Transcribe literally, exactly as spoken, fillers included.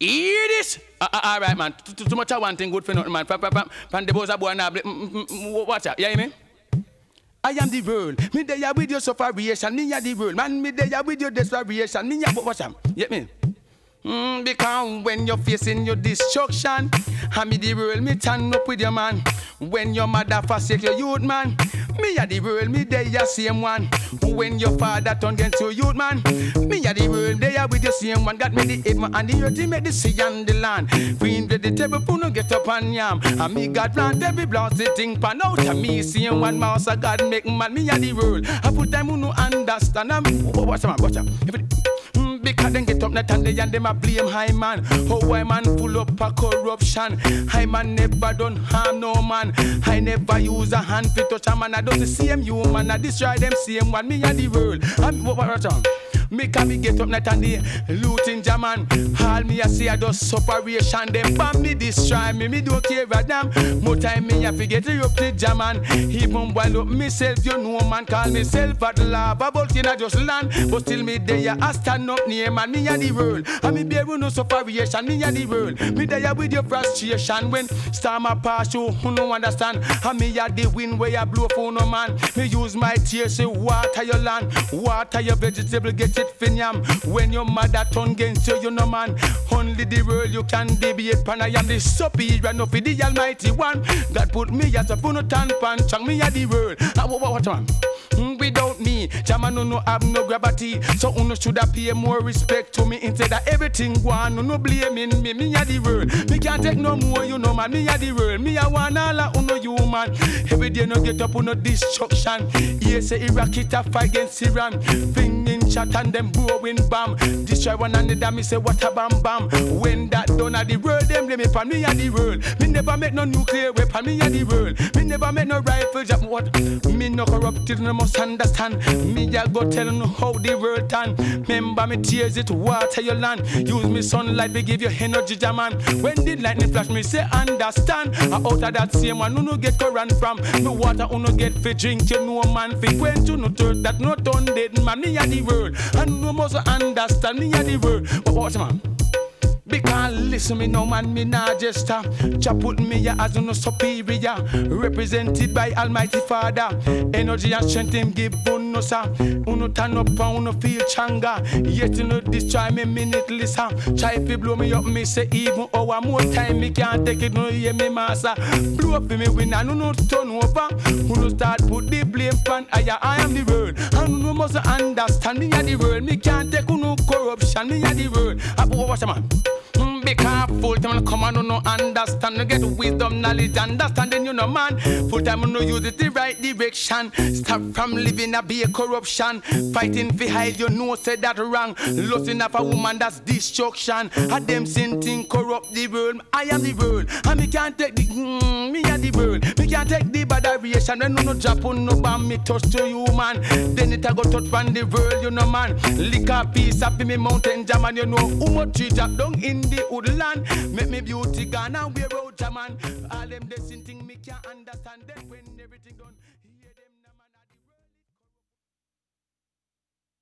Hear this? Uh, uh, all right, man. Too, too much of one thing good for nothing, man. From the boys are born now. Watch out. You hear me? I am the world. Me there with your sufferation. Me are the world. Man, me there with your desperation. Me are watch out. You hear me? Mm, because when you're facing your destruction, I me the world, me turn up with your man. When your mother forsake your youth, man, me a the world, me there ya same one. When your father turn against your youth, man, me a the world, there with your same one. Got me the head, man, and the earth, he made the sea and the land. Green vegetable, put no get up and yam. And me God plant every blast, the thing pan out. And me same one, mouse, a God make man, me a the world. I put time, who no understand. I'm, watch out, watch out. Because them get up net and they and them a blame high man. How I man full up a corruption. High man never done harm no man. I never use a hand to touch a man. I do the same human. I destroy them same one. Me and the world. I'm what what on? Me can me get up night and day looting Jaman. All me a say I do separation. Them bomb me destroy me. Me don't care about them. More time me a forget to up the Jaman. Even while up myself you know man call myself at love. About in I just land. But still me there I stand up near man. Me and the world. And me bear no separation. Me and the world. Me there with your frustration. When storm a pass you who no understand. And me a the wind where I blow for no man. Me use my tears to water your land. Water your vegetable get it finyam. When your mother turn against you, you know man. Only the world you can debate pan. I am the superior, no for the almighty one. God put me as a punotan pan. Chang me at the world. Ah, what, what, what man? Without me, Jaman no no have no gravity. So uno shoulda pay more respect to me instead of everything one. No no blaming me, me a the world. Me can't take no more, you know man. Me a the world. Me a one all a uno human. Every day no get up uno destruction. Yes, say Iraq it a fight against Iran. Flinging shot and them blowing bomb. Destroy one another. Me say what a bam bam. When that done a the world, them blame me for me a the world. Me never make no nuclear weapon. Me a the world. Me never make no rifle jump. What? Me no corrupted, no must understand. Me a go tell you how the world turn. Remember me tears it water your land. Use me sunlight to give you energy, Jaman. When the lightning flash me say understand. I out of that same one who no get current from. No water who no get fi drink. You know man fi quench you no thirst that no turn dead man. Me a the world. And no must understand me a the world. But watch man. Because listen me no man, me nah jester. Jah put me here as no superior, represented by Almighty Father. Energy and strength him give uno sa. Uno turn up and uno feel changa. Yet you know destroy me minute listen. Try fi blow me up, me say even hour more time me can't take it no hear me master. Blow up for me win and uno turn over. Uno start put the blame pan I, I am the world. And uno must understand me a the world. Me can't take uno corruption, me a the world. I watch a man. Be careful, time come on, no understand. You get wisdom, knowledge, understanding, you know, man. Full time, no use it the right direction. Stop from living a be a corruption. Fighting for hide, you know, say that wrong. Losing of a woman, that's destruction. And them sin thing corrupt the world. I am the world, and me can't take the, mm, me are the world. Me can't take the bad aviation. When no no drop on no bomb, me touch to you, man. Then it a go touch from the world, you know, man. Lick a piece up in me mountain jam, and you know, who much tree drop down in the woodland. Make me beauty gone and wear out Jaman. All them they sin thing me can't understand. Then when everything done.